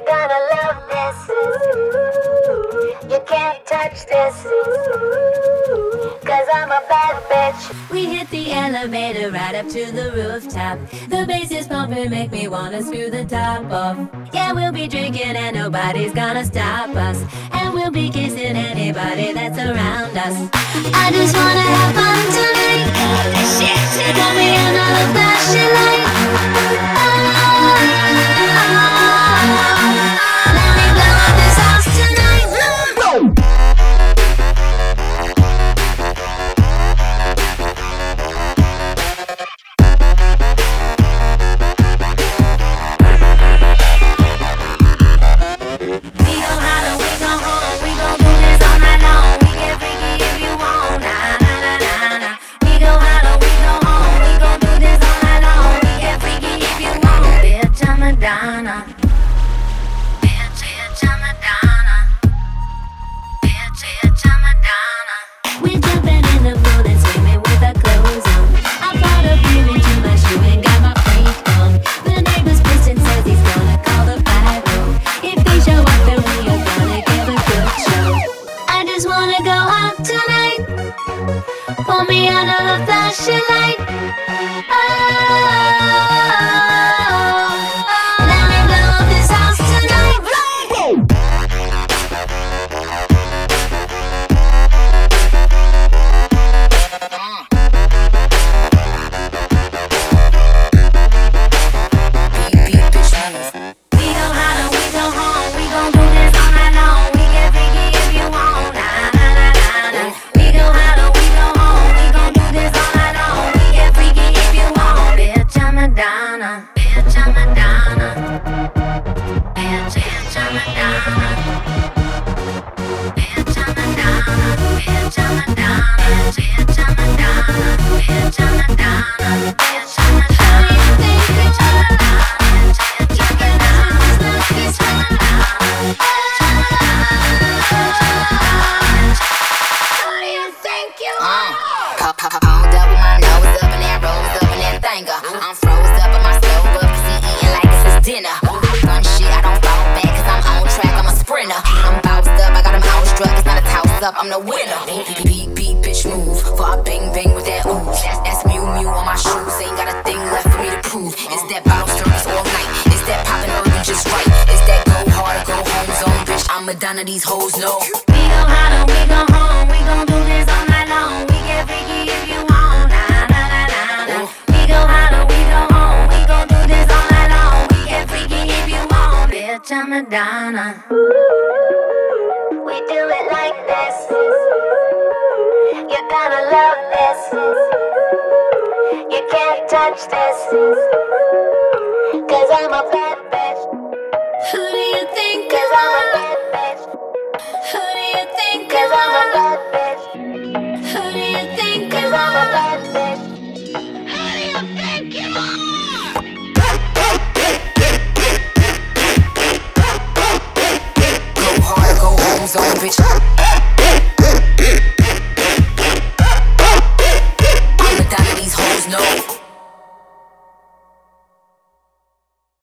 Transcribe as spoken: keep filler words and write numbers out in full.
You're gonna love this. You can't touch this. Cause I'm a bad bitch. We hit the elevator right up to the rooftop. The bass is pumping, make me wanna screw the top off. Yeah, we'll be drinking and nobody's gonna stop us. And we'll be kissing anybody that's around us. I just wanna have fun tonight. Shit, she got me another flashing light. Oh, let me blow up this house tonight. We're jumping in the pool and swimming with our clothes on. I brought a beer into my shoe and got my freak on. The neighbor's pissed and says he's gonna call the fire. If they show up, then we are gonna give a good show. I just wanna go out tonight. Pull me under the flashing light. Oh, let me blow up this house tonight. I'm froze up on my stove up, cause he eating like this is dinner. Gun shit, I don't fall back, cause I'm on track, I'm a sprinter. I'm bounced up, I got him outstruck, it's not a toss up, I'm the winner. Beat, beat, beat, bitch, move, for I bang, bang with that ooh. That's, that's Mew Mew on my shoes, ain't got a thing left for me to prove. It's that bottle service all night, it's that poppin' urban just right. It's that go hard or go home zone, bitch, I'm Madonna, these hoes know. We go hard or we go home, we gon' do this all night long. We get freaky if you want, nah, nah, nah, nah, nah. We go hard or we go home, we gon' do this all night long. We get freaky if you want, bitch, I'm Madonna. We do it like this. You're gonna love this. You can't touch this. Cause I'm a bad bitch. Who do you think? Cause I'm a bad bitch. Who